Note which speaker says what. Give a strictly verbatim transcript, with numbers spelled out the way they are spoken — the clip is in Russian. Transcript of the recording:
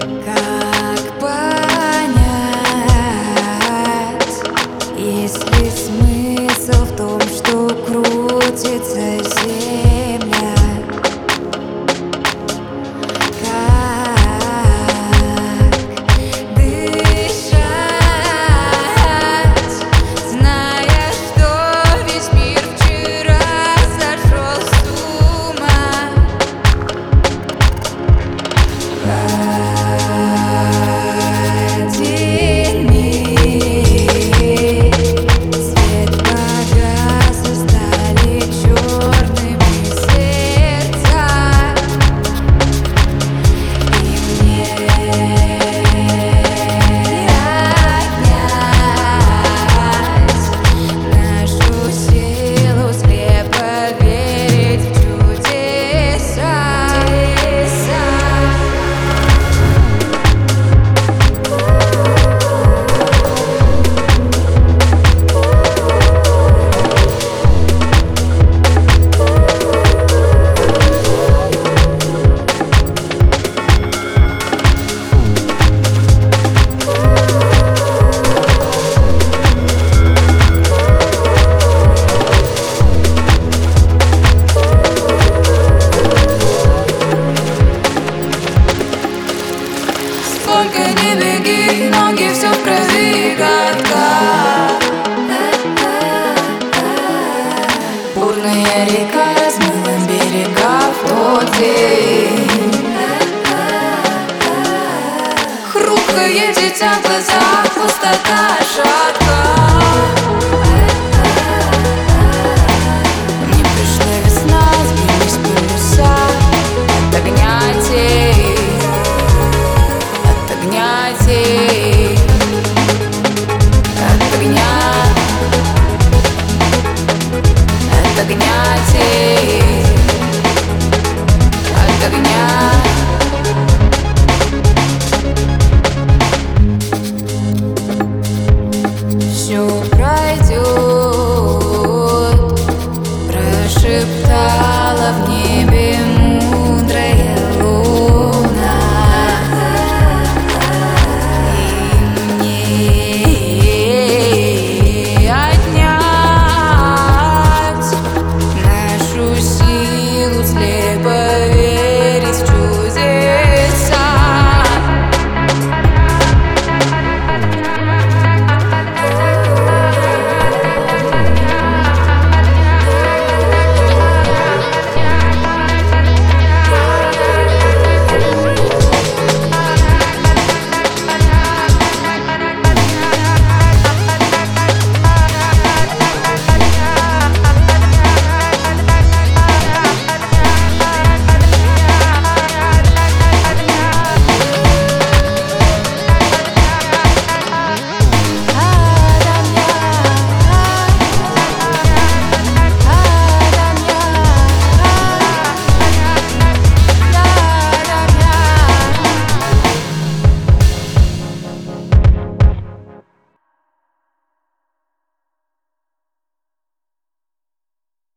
Speaker 1: Как понять, есть ли смысл в том, что крутится земля? Как дышать, зная, что весь мир вчера сошел с ума? Один миг, свет погас, и стали черными сердца. И мне отнять нашу силу, слепо верить в чудеса. Сколько ни беги, ноги все в крови, гадко. Бурная река размыла берега в тот день. Хрупкое дитя в глазах, пустота шатка. Не пришла весна, сбились паруса от огня тень, от огня тень, от огня, от огня тень, от огня.